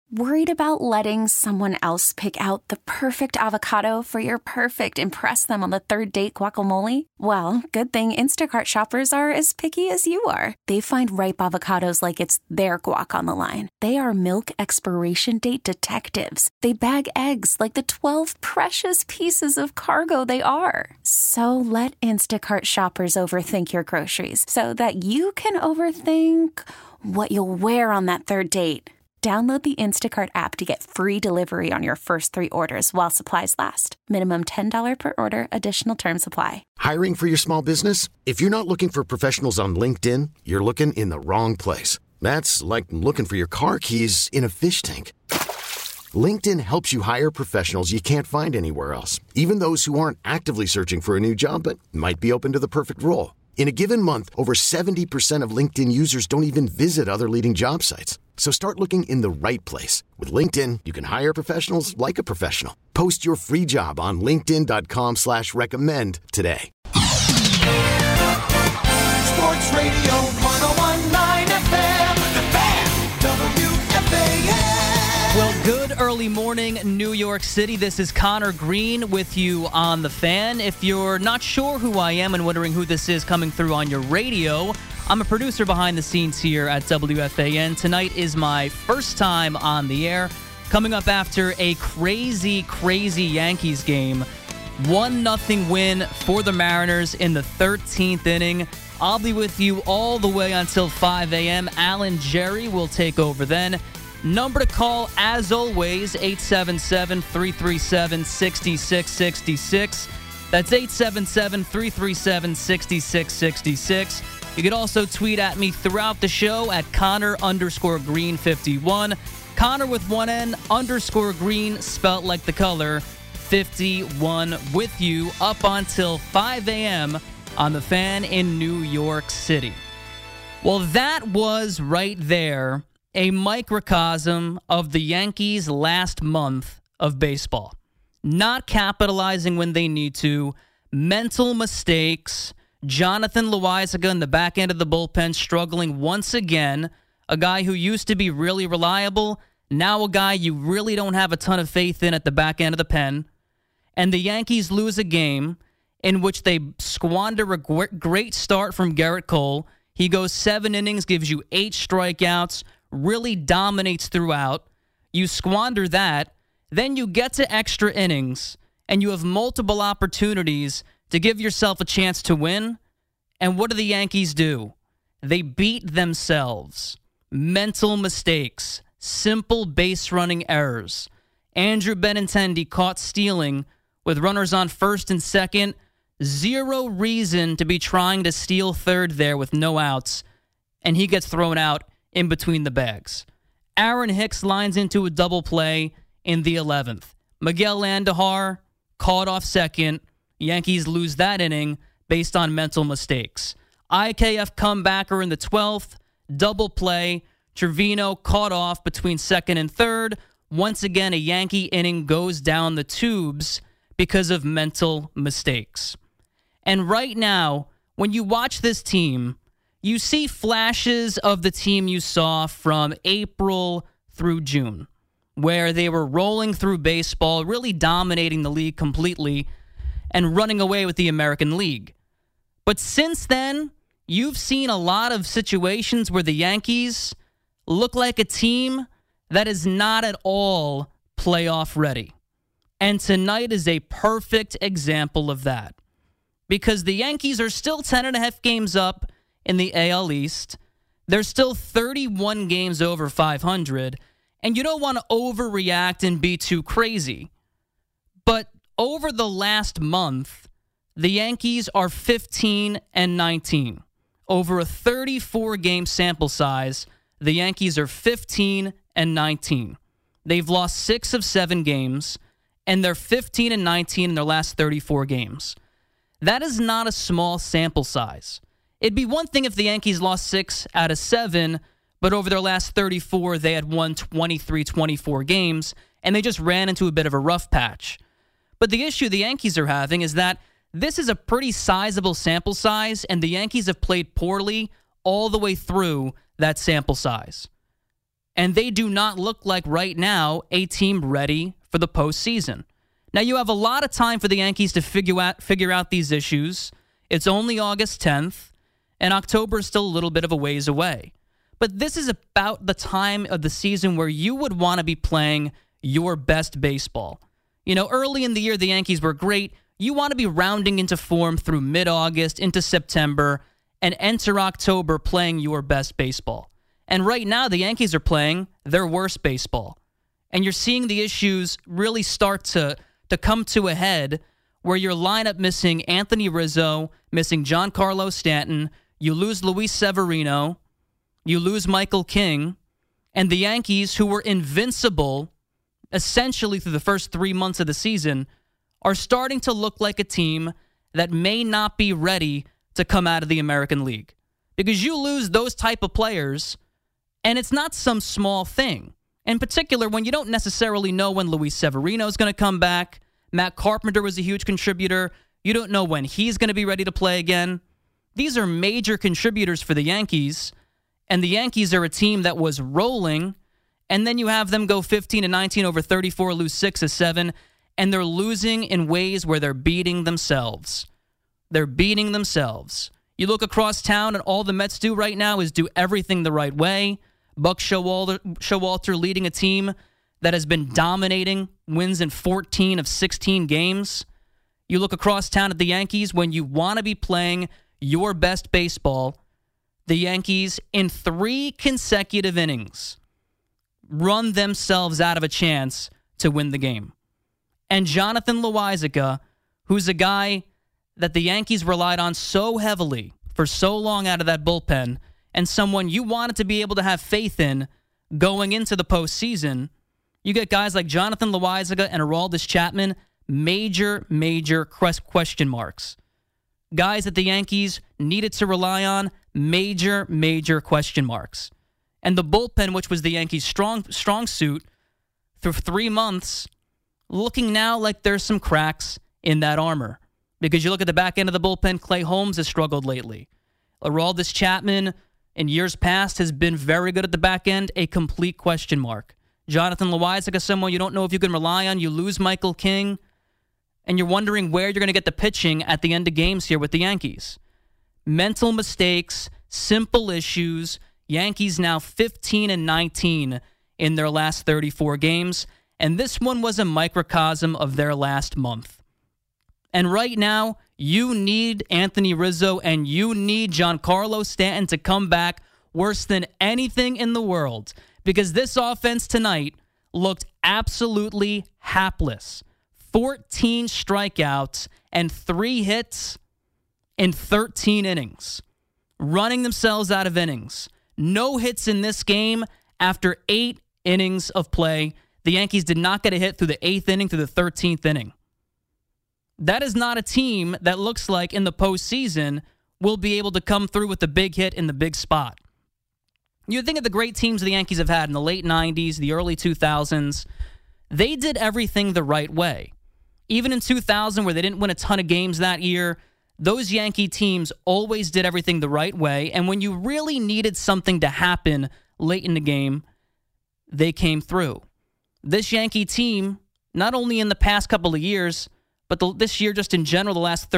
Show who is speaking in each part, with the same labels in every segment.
Speaker 1: Worried about letting someone else pick out the perfect avocado for your perfect impress them on the third date guacamole? Well, good thing Instacart shoppers are as picky as you are. They find ripe avocados like it's their guac on the line. They are milk expiration date detectives. They bag eggs like the 12 precious pieces of cargo they are. So let Instacart shoppers overthink your groceries so that you can overthink what you'll wear on that third date. Download the Instacart app to get free delivery on your first 3 orders while supplies last. Minimum $10 per order. Additional terms apply.
Speaker 2: Hiring for your small business? If you're not looking for professionals on LinkedIn, you're looking in the wrong place. That's like looking for your car keys in a fish tank. LinkedIn helps you hire professionals you can't find anywhere else, even those who aren't actively searching for a new job but might be open to the perfect role. In a given month, over 70% of LinkedIn users don't even visit other leading job sites. So start looking in the right place. With LinkedIn, you can hire professionals like a professional. Post your free job on linkedin.com/recommend today.
Speaker 3: Sports Radio 101.9 FM, The Fan, WFAN.
Speaker 4: Well, good early morning, New York City. This is Connor Green with you on The Fan. If you're not sure who I am and wondering who this is coming through on your radio, I'm a producer behind the scenes here at WFAN. Tonight is my first time on the air, coming up after a crazy, crazy Yankees game. 1-0 win for the Mariners in the 13th inning. I'll be with you all the way until 5 a.m. Alan Jerry will take over then. Number to call, as always, 877-337-6666. That's 877-337-6666. You can also tweet at me throughout the show at Connor_Green51. Connor with one N, _Green, spelt like the color, 51 with you up until 5 a.m. on The Fan in New York City. Well, that was right there a microcosm of the Yankees' last month of baseball. Not capitalizing when they need to, mental mistakes, Jonathan Loáisiga in the back end of the bullpen struggling once again, a guy who used to be really reliable, now a guy you really don't have a ton of faith in at the back end of the pen. And the Yankees lose a game in which they squander a great start from Gerrit Cole. He goes 7 innings, gives you 8 strikeouts, really dominates throughout. You squander that, then you get to extra innings, and you have multiple opportunities to give yourself a chance to win. And what do the Yankees do? They beat themselves. Mental mistakes, simple base running errors. Andrew Benintendi caught stealing with runners on first and second. Zero reason to be trying to steal third there with no outs. And he gets thrown out in between the bags. Aaron Hicks lines into a double play in the 11th. Miguel Andujar caught off second. Yankees lose that inning based on mental mistakes. IKF comebacker in the 12th. Double play. Trevino caught off between second and third. Once again, a Yankee inning goes down the tubes because of mental mistakes. And right now, when you watch this team, you see flashes of the team you saw from April through June, where they were rolling through baseball, really dominating the league completely, and running away with the American League. But since then, you've seen a lot of situations where the Yankees look like a team that is not at all playoff ready. And tonight is a perfect example of that. Because the Yankees are still 10.5 games up in the AL East. They're still 31 games over 500. And you don't want to overreact and be too crazy. But over the last month, the Yankees are 15-19. Over a 34-game sample size, the Yankees are 15-19. They've lost 6 of 7 games, and they're 15-19 in their last 34 games. That is not a small sample size. It'd be one thing if the Yankees lost 6 out of 7, but over their last 34, they had won 23-24 games, and they just ran into a bit of a rough patch. But the issue the Yankees are having is that this is a pretty sizable sample size, and the Yankees have played poorly all the way through that sample size. And they do not look like right now a team ready for the postseason. Now, you have a lot of time for the Yankees to figure out these issues. It's only August 10th, and October is still a little bit of a ways away. But this is about the time of the season where you would want to be playing your best baseball. You know, early in the year, the Yankees were great. You want to be rounding into form through mid-August into September and enter October playing your best baseball. And right now, the Yankees are playing their worst baseball. And you're seeing the issues really start to come to a head where your lineup missing Anthony Rizzo, missing Giancarlo Stanton, you lose Luis Severino, you lose Michael King, and the Yankees, who were invincible essentially through the first 3 months of the season, are starting to look like a team that may not be ready to come out of the American League. Because you lose those type of players, and it's not some small thing. In particular, when you don't necessarily know when Luis Severino is going to come back. Matt Carpenter was a huge contributor. You don't know when he's going to be ready to play again. These are major contributors for the Yankees, and the Yankees are a team that was rolling, and then you have them go 15-19 over 34, lose 6-7, and they're losing in ways where they're beating themselves. They're beating themselves. You look across town, and all the Mets do right now is do everything the right way. Buck Showalter leading a team that has been dominating, wins in 14 of 16 games. You look across town at the Yankees, when you want to be playing your best baseball, the Yankees, in 3 consecutive innings, run themselves out of a chance to win the game. And Jonathan Loáisiga, who's a guy that the Yankees relied on so heavily for so long out of that bullpen, and someone you wanted to be able to have faith in going into the postseason, you get guys like Jonathan Loáisiga and Aroldis Chapman, major question marks. Guys that the Yankees needed to rely on, major question marks. And the bullpen, which was the Yankees' strong suit through 3 months, looking now like there's some cracks in that armor. Because you look at the back end of the bullpen, Clay Holmes has struggled lately. Aroldis Chapman, in years past, has been very good at the back end, a complete question mark. Jonathan Loáisiga, someone you don't know if you can rely on. You lose Michael King, and you're wondering where you're going to get the pitching at the end of games here with the Yankees. Mental mistakes, simple issues. Yankees now 15-19 in their last 34 games, and this one was a microcosm of their last month. And right now, you need Anthony Rizzo and you need Giancarlo Stanton to come back worse than anything in the world, because this offense tonight looked absolutely hapless. 14 strikeouts and 3 hits in 13 innings, running themselves out of innings. No hits in this game after 8 innings of play. The Yankees did not get a hit through the 8th inning, through the 13th inning. That is not a team that looks like in the postseason will be able to come through with the big hit in the big spot. You think of the great teams the Yankees have had in the late 90s, the early 2000s. They did everything the right way. Even in 2000, where they didn't win a ton of games that year, those Yankee teams always did everything the right way. And when you really needed something to happen late in the game, they came through. This Yankee team, not only in the past couple of years, but this year just in general, the last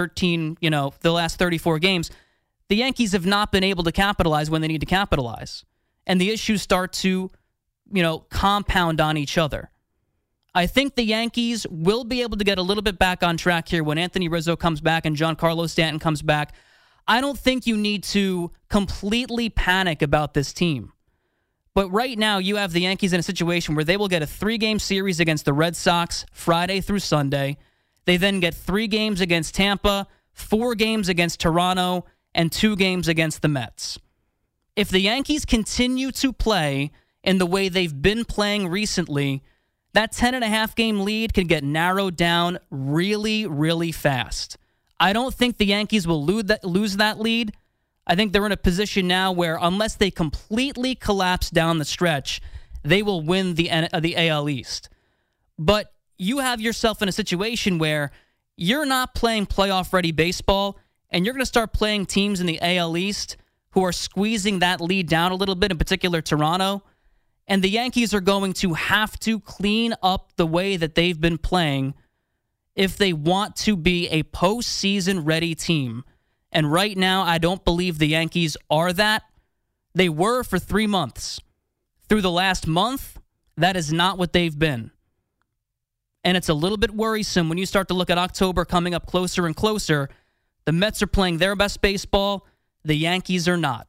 Speaker 4: 34 games, the Yankees have not been able to capitalize when they need to capitalize. And the issues start to, compound on each other. I think the Yankees will be able to get a little bit back on track here when Anthony Rizzo comes back and Giancarlo Stanton comes back. I don't think you need to completely panic about this team. But right now, you have the Yankees in a situation where they will get a 3-game series against the Red Sox Friday through Sunday. They then get 3 games against Tampa, 4 games against Toronto, and 2 games against the Mets. If the Yankees continue to play in the way they've been playing recently, that 10.5-game lead can get narrowed down really, really fast. I don't think the Yankees will lose that lead. I think they're in a position now where unless they completely collapse down the stretch, they will win the AL East. But you have yourself in a situation where you're not playing playoff-ready baseball, and you're going to start playing teams in the AL East who are squeezing that lead down a little bit, in particular Toronto. And the Yankees are going to have to clean up the way that they've been playing if they want to be a postseason-ready team. And right now, I don't believe the Yankees are that. They were for 3 months. Through the last month, that is not what they've been. And it's a little bit worrisome when you start to look at October coming up closer and closer. The Mets are playing their best baseball. The Yankees are not.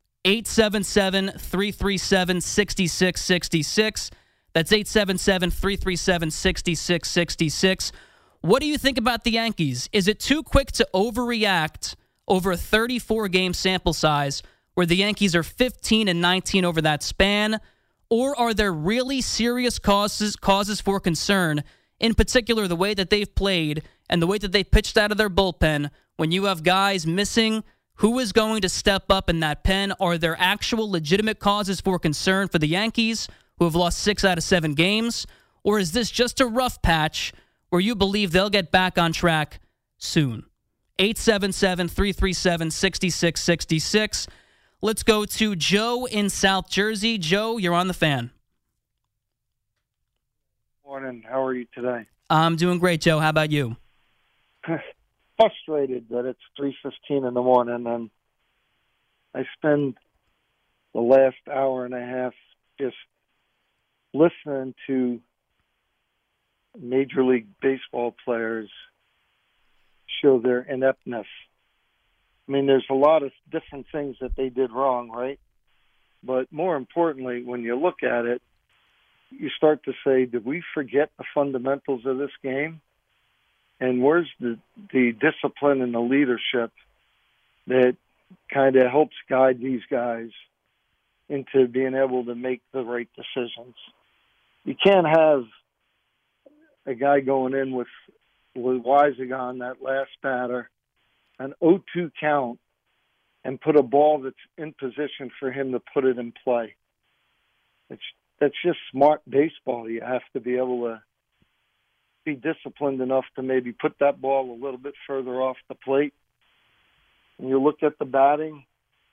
Speaker 4: 877-337-6666. That's 877-337-6666. What do you think about the Yankees? Is it too quick to overreact over a 34-game sample size where the Yankees are 15-19 over that span? Or are there really serious causes for concern, in particular the way that they've played and the way that they pitched out of their bullpen when you have guys missing? Who is going to step up in that pen? Are there actual legitimate causes for concern for the Yankees, who have lost 6 out of 7 games? Or is this just a rough patch where you believe they'll get back on track soon? 877-337-6666. Let's go to Joe in South Jersey. Joe, you're on the Fan.
Speaker 5: Morning. How are you today?
Speaker 4: I'm doing great, Joe. How about you?
Speaker 5: Frustrated that it's 3:15 in the morning, and I spend the last hour and a half just listening to Major League Baseball players show their ineptness. I mean, there's a lot of different things that they did wrong, right? But more importantly, when you look at it, you start to say, did we forget the fundamentals of this game? And where's the discipline and the leadership that kind of helps guide these guys into being able to make the right decisions? You can't have a guy going in with Weisigan, that last batter, an 0-2 count, and put a ball that's in position for him to put it in play. That's just smart baseball. You have to be able to be disciplined enough to maybe put that ball a little bit further off the plate. And you look at the batting,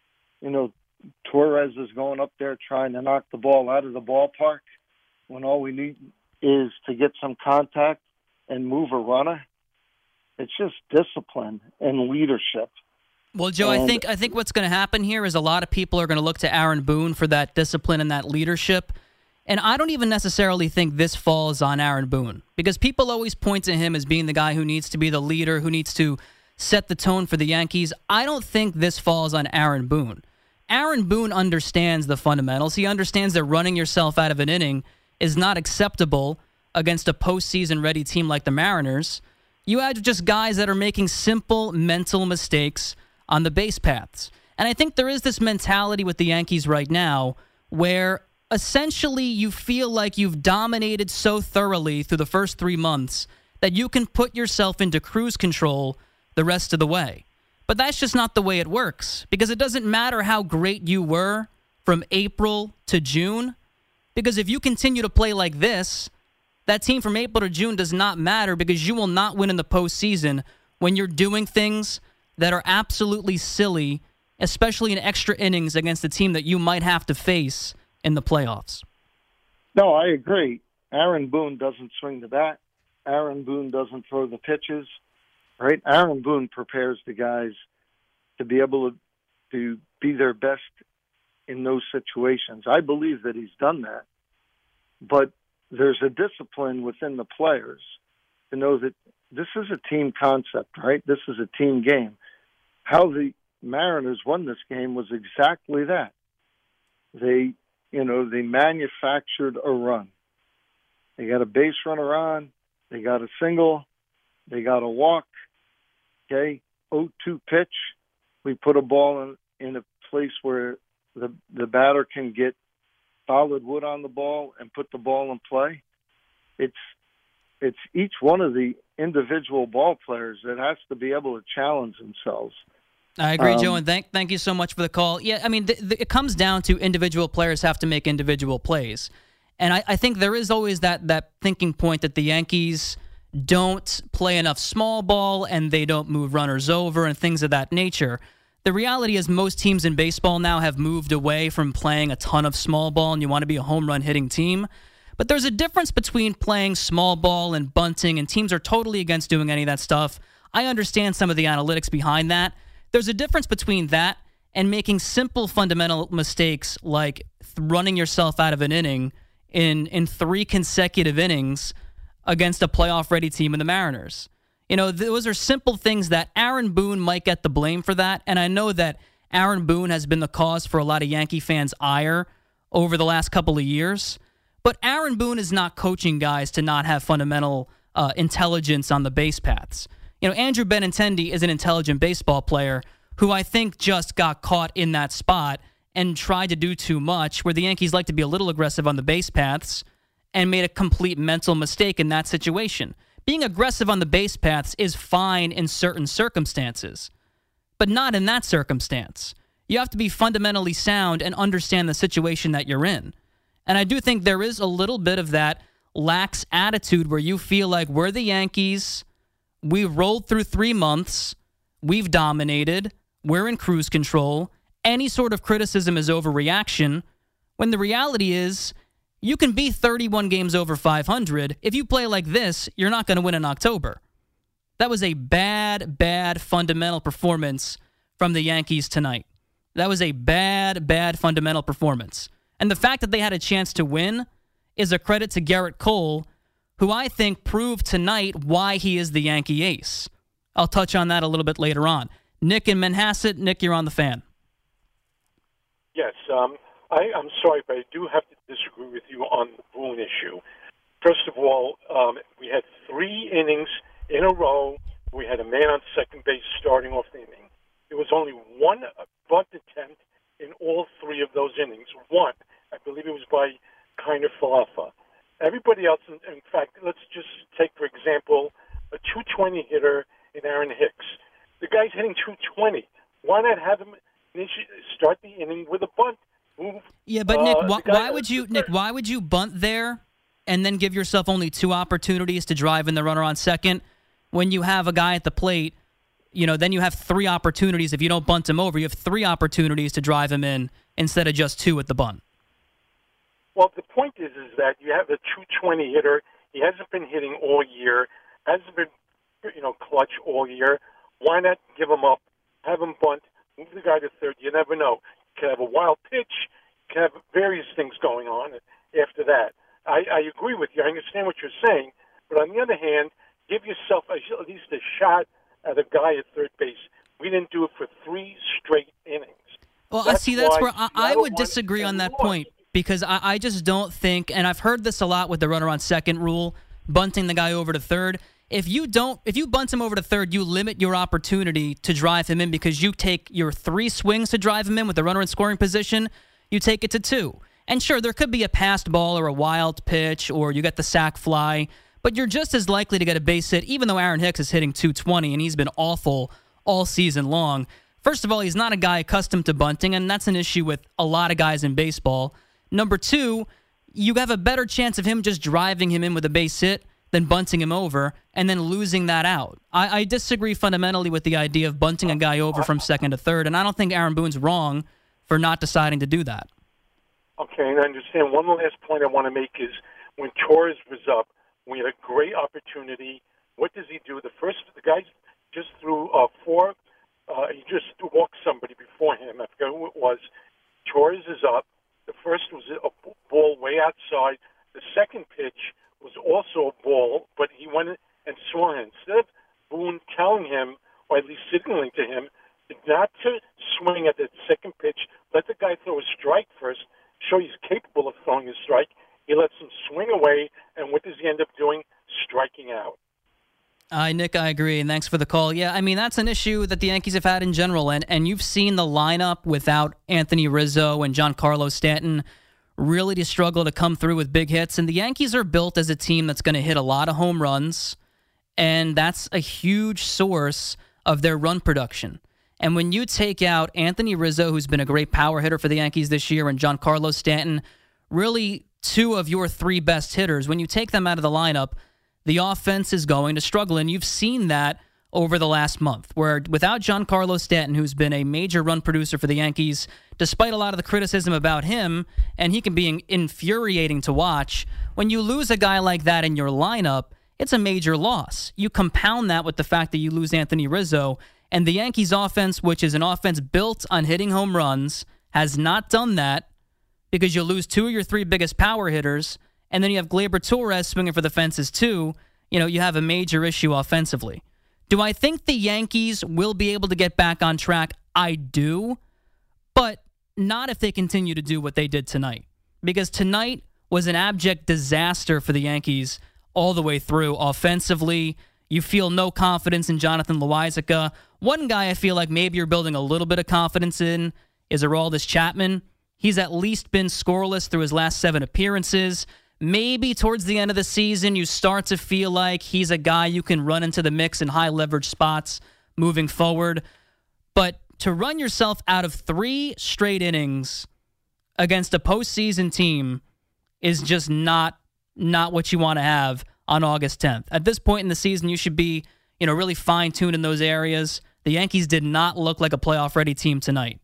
Speaker 5: Torres is going up there trying to knock the ball out of the ballpark when all we need is to get some contact and move a runner. It's just discipline and leadership.
Speaker 4: Well, Joe, I think what's going to happen here is a lot of people are going to look to Aaron Boone for that discipline and that leadership. And I don't even necessarily think this falls on Aaron Boone, because people always point to him as being the guy who needs to be the leader, who needs to set the tone for the Yankees. I don't think this falls on Aaron Boone. Aaron Boone understands the fundamentals. He understands that running yourself out of an inning is not acceptable against a postseason-ready team like the Mariners. You have just guys that are making simple mental mistakes on the base paths. And I think there is this mentality with the Yankees right now where essentially you feel like you've dominated so thoroughly through the first 3 months that you can put yourself into cruise control the rest of the way. But that's just not the way it works, because it doesn't matter how great you were from April to June, because if you continue to play like this, that team from April to June does not matter, because you will not win in the postseason when you're doing things that are absolutely silly, especially in extra innings against a team that you might have to face in the playoffs.
Speaker 5: No, I agree. Aaron Boone doesn't swing the bat. Aaron Boone doesn't throw the pitches, right? Aaron Boone prepares the guys to be able to be their best in those situations. I believe that he's done that. But there's a discipline within the players to know that this is a team concept, right? This is a team game. How the Mariners won this game was exactly that. They manufactured a run. They got a base runner on. They got a single. They got a walk. Okay, 0-2 pitch. We put a ball in a place where the batter can get solid wood on the ball and put the ball in play. It's each one of the individual ball players that has to be able to challenge themselves.
Speaker 4: I agree, Joe, and thank you so much for the call. Yeah, I mean, it comes down to individual players have to make individual plays. And I think there is always that thinking point that the Yankees don't play enough small ball and they don't move runners over and things of that nature. the reality is most teams in baseball now have moved away from playing a ton of small ball, and you want to be a home run hitting team. But there's a difference between playing small ball and bunting, and teams are totally against doing any of that stuff. I understand some of the analytics behind that. There's a difference between that and making simple fundamental mistakes like running yourself out of an inning in 3 consecutive innings against a playoff-ready team in the Mariners. Those are simple things that Aaron Boone might get the blame for that, and I know that Aaron Boone has been the cause for a lot of Yankee fans' ire over the last couple of years. But Aaron Boone is not coaching guys to not have fundamental intelligence on the base paths. Andrew Benintendi is an intelligent baseball player who I think just got caught in that spot and tried to do too much, where the Yankees like to be a little aggressive on the base paths and made a complete mental mistake in that situation. Being aggressive on the base paths is fine in certain circumstances, but not in that circumstance. You have to be fundamentally sound and understand the situation that you're in. And I do think there is a little bit of that lax attitude where you feel like we're the Yankees, we rolled through 3 months, we've dominated, we're in cruise control, any sort of criticism is overreaction, when the reality is you can be 31 games over 500. If you play like this, you're not going to win in October. That was a bad fundamental performance from the Yankees tonight. That was a bad fundamental performance. And the fact that they had a chance to win is a credit to Garrett Cole, who I think proved tonight why he is the Yankee ace. I'll touch on that a little bit later on. Nick in Manhasset. Nick, you're on the Fan.
Speaker 6: Yes, I'm sorry, but I do have to disagree with you on the Boone issue. First of all, we had 3 innings in a row. We had a man on second base starting off the inning. There was only 1 bunt attempt in all 3 of those innings. 1, I believe it was by Kiner Falefa. Everybody else, in fact, let's just take, for example, a 220 hitter in Aaron Hicks. The guy's hitting 220. Why not have him start the inning with a bunt?
Speaker 4: Yeah, but Nick, why would you bunt there and then give yourself only 2 opportunities to drive in the runner on second when you have a guy at the plate? Then you have 3 opportunities. If you don't bunt him over, you have 3 opportunities to drive him in instead of just 2 at the bunt.
Speaker 6: Well, the point is that you have a 220 hitter. He hasn't been hitting all year, hasn't been, clutch all year. Why not give him up, have him bunt, move the guy to third? You never know. You can have a wild pitch. You can have various things going on after that. I agree with you. I understand what you're saying. But on the other hand, give yourself at least a shot at a guy at third base. We didn't do it for 3 straight innings.
Speaker 4: Well, that's where I would disagree on that point, because I just don't think, and I've heard this a lot with the runner on second rule, bunting the guy over to third. If you bunt him over to third, you limit your opportunity to drive him in, because you take your 3 swings to drive him in with the runner in scoring position, you take it to 2. And sure, there could be a passed ball or a wild pitch, or you get the sac fly, but you're just as likely to get a base hit, even though Aaron Hicks is hitting 220 and he's been awful all season long. First of all, he's not a guy accustomed to bunting, and that's an issue with a lot of guys in baseball. Number 2, you have a better chance of him just driving him in with a base hit than bunting him over and then losing that out. I disagree fundamentally with the idea of bunting a guy over from second to third, and I don't think Aaron Boone's wrong for not deciding to do that.
Speaker 6: Okay, and I understand. One last point I want to make is when Torres was up, we had a great opportunity. What does he do? The guy just threw 4. He just walked somebody before him. I forget who it was. Torres is up. The first was a ball way outside. The second pitch was also a ball, but he went and swung it. Instead of Boone telling him, or at least signaling to him, not to swing at the second pitch, let the guy throw a strike first, show he's capable of throwing a strike. He lets him swing away, and what does he end up doing? Striking out.
Speaker 4: Nick, I agree, and thanks for the call. Yeah, I mean, that's an issue that the Yankees have had in general, and you've seen the lineup without Anthony Rizzo and Giancarlo Stanton really to struggle to come through with big hits, and the Yankees are built as a team that's going to hit a lot of home runs, and that's a huge source of their run production. And when you take out Anthony Rizzo, who's been a great power hitter for the Yankees this year, and Giancarlo Stanton, really 2 of your 3 best hitters, when you take them out of the lineup, the offense is going to struggle. And you've seen that over the last month, where without Giancarlo Stanton, who's been a major run producer for the Yankees, despite a lot of the criticism about him, and he can be infuriating to watch, when you lose a guy like that in your lineup, it's a major loss. You compound that with the fact that you lose Anthony Rizzo, and the Yankees offense, which is an offense built on hitting home runs, has not done that because you lose 2 of your 3 biggest power hitters, and then you have Gleyber Torres swinging for the fences too. You have a major issue offensively. Do I think the Yankees will be able to get back on track? I do, but not if they continue to do what they did tonight. Because tonight was an abject disaster for the Yankees all the way through. Offensively, you feel no confidence in Jonathan Loáisiga. One guy I feel like maybe you're building a little bit of confidence in is Aroldis Chapman. He's at least been scoreless through his last 7 appearances. Maybe towards the end of the season, you start to feel like he's a guy you can run into the mix in high leverage spots moving forward. But to run yourself out of 3 straight innings against a postseason team is just not what you want to have on August 10th. At this point in the season, you should be, really fine-tuned in those areas. The Yankees did not look like a playoff-ready team tonight.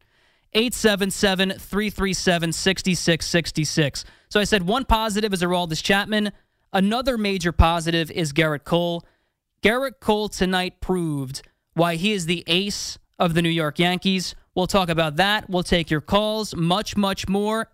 Speaker 4: 877-337-6666. So I said one positive is Aroldis Chapman. Another major positive is Garrett Cole. Garrett Cole tonight proved why he is the ace of the New York Yankees. We'll talk about that. We'll take your calls. Much, much more.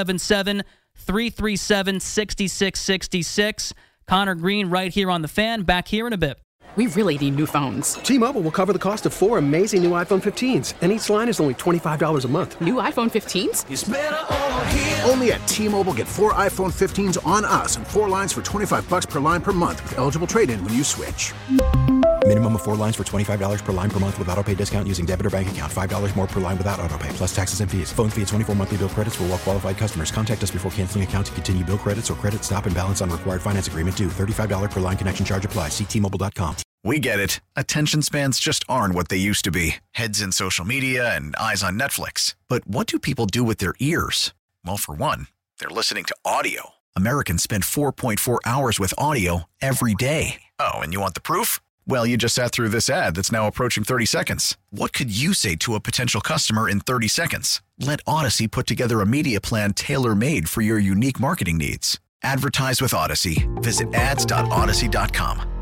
Speaker 4: 877-337-6666. Connor Green right here on The Fan. Back here in a bit.
Speaker 7: We really need new phones.
Speaker 8: T-Mobile will cover the cost of 4 amazing new iPhone 15s, and each line is only $25 a month.
Speaker 7: New iPhone 15s?
Speaker 3: It's better over here.
Speaker 9: Only at T-Mobile, get 4 iPhone 15s on us and 4 lines for $25 per line per month with eligible trade-in when you switch.
Speaker 10: Minimum of 4 lines for $25 per line per month with autopay discount using debit or bank account. $5 more per line without autopay, plus taxes and fees. Phone fee at 24 monthly bill credits for well-qualified customers. Contact us before canceling account to continue bill credits or credit stop and balance on required finance agreement due. $35 per line connection charge applies. See T-Mobile.com.
Speaker 11: We get it. Attention spans just aren't what they used to be. Heads in social media and eyes on Netflix. But what do people do with their ears? Well, for one, they're listening to audio. Americans spend 4.4 hours with audio every day. Oh, and you want the proof? Well, you just sat through this ad that's now approaching 30 seconds. What could you say to a potential customer in 30 seconds? Let Odyssey put together a media plan tailor-made for your unique marketing needs. Advertise with Odyssey. Visit ads.odyssey.com.